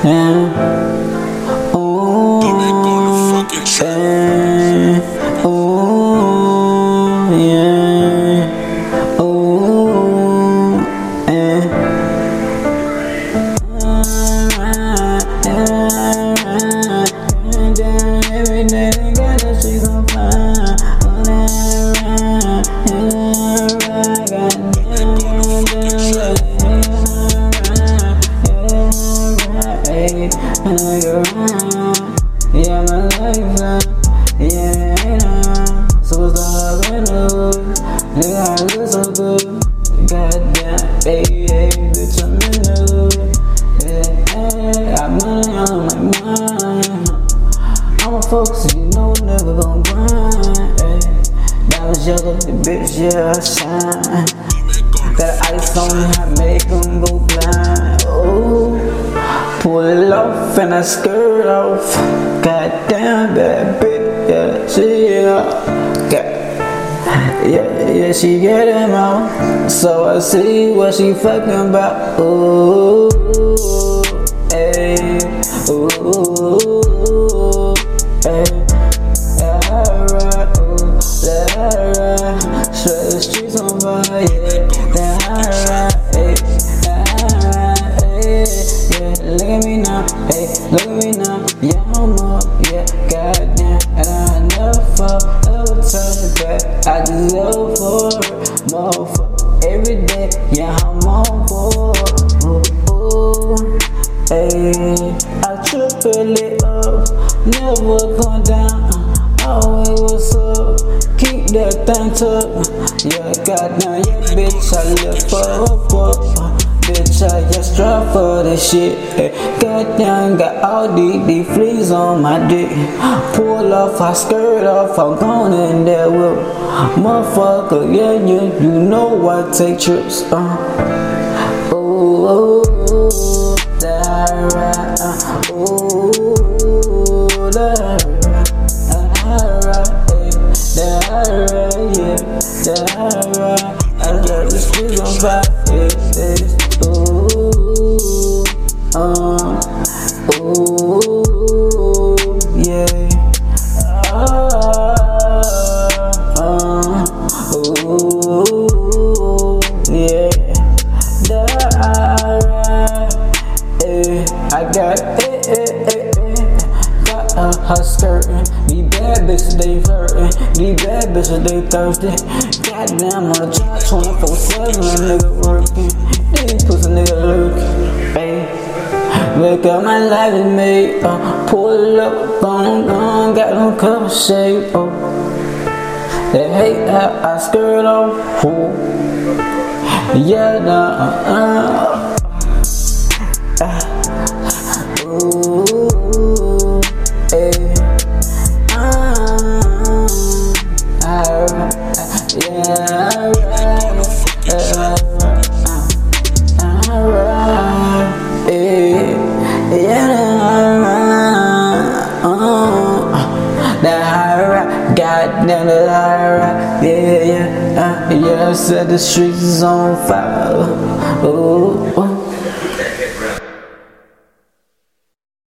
Yeah. Ooh, yeah. Ooh, yeah. Ooh, yeah. Every day they got the streets on fire. Yeah, my life, yeah, so it's all I know. Nigga, I look so good. Goddamn, baby, bitch, I'm in love. Yeah, got money on my mind. I'm a focus, you know, never gon' grind. That was yellow, the bitch, yeah, I shine. Got ice on me, I make them go blind. Oh, pull it off and I skirt off. Goddamn bad bitch, yeah, yeah, she get him out. So I see what she fucking about. Ooh, ayy, ooh, ayy. Alright, ooh, alright. Straight the streets on fire, yeah. Alright, yeah. Look at me now, look at me now. Yeah, I'm up, yeah. Goddamn, and I never fall, ever turn back. I just go for it, motherfucker. Every day, yeah, I'm on board. Ooh, ayy. I triple it up, never come down. Always what's up, keep that thing tucked. Yeah, goddamn, yeah, bitch, I live for a bitch, I just strive for this shit. Goddamn, got all these fleas on my dick. Pull off, I skirt off, I'm gone in there with motherfucker. Yeah, you know I take trips. Ooh, that right. Ooh, that right. I love the streets on fire. Ooh, yeah. Ooh, yeah. I got her skirtin'. These bad bitches, they flirtin'. These bad bitches, they thirsty. Goddamn, on the job 24/7, nigga working. These pussy nigga lurking. Hey, look at my life is made. Pull up, gone, got no cover shape. They hate how I skirt off. Yeah, nah, ooh, ayy. Goddamn it, alright, yeah, I said the streets is on fire. Ooh.